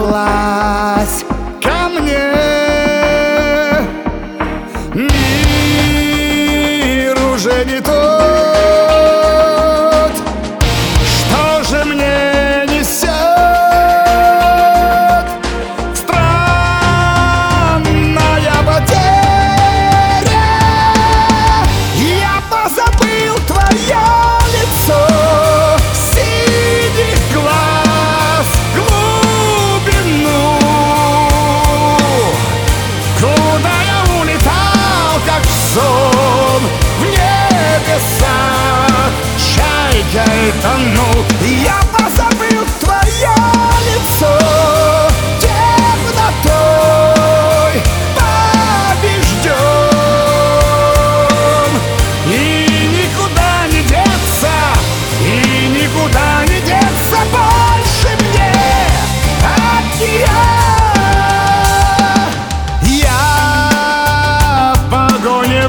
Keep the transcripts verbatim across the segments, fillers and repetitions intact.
подкралась ко мне. Мир уже не тот. Что же мне несет странная потеря? Я позабыл твое лицо, синих глаз, глубину. Куда я улетал, как сон, в небесах чайкой тонул. Я позабыл твое лицо, темнотой побежден. И никуда не деться, и никуда не деться больше мне от тебя. Я в погоне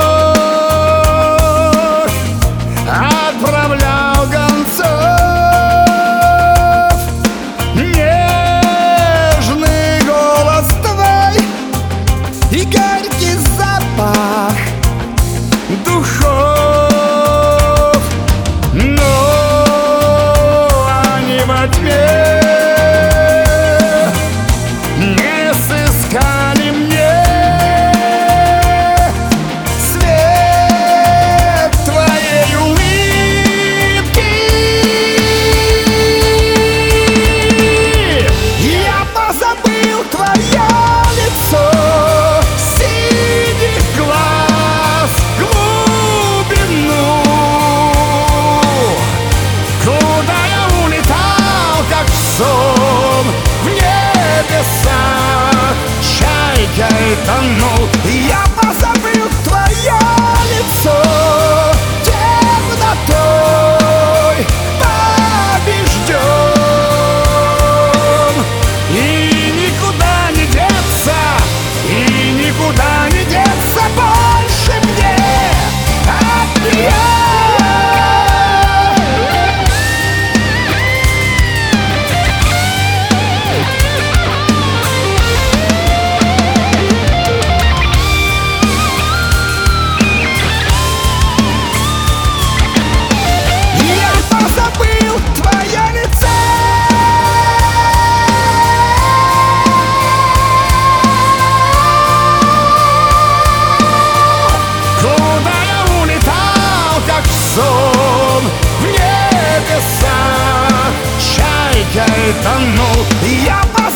вновь отправлял гонцов. Нежный голос твой и горький запах духов, но они во тьме не сыскали мне свет твоей улыбки. Я позабыл твое лицо, синих глаз, глубину. Куда я улетал, как сон, в небесах чайкой тонул. Я позабыл твое лицо, темнотой побежден. И никуда не деться, и никуда не деться больше мне от тебя. Я позабыл твое лицо. Куда я улетал, как сон, в небесах чайкой тонул. Я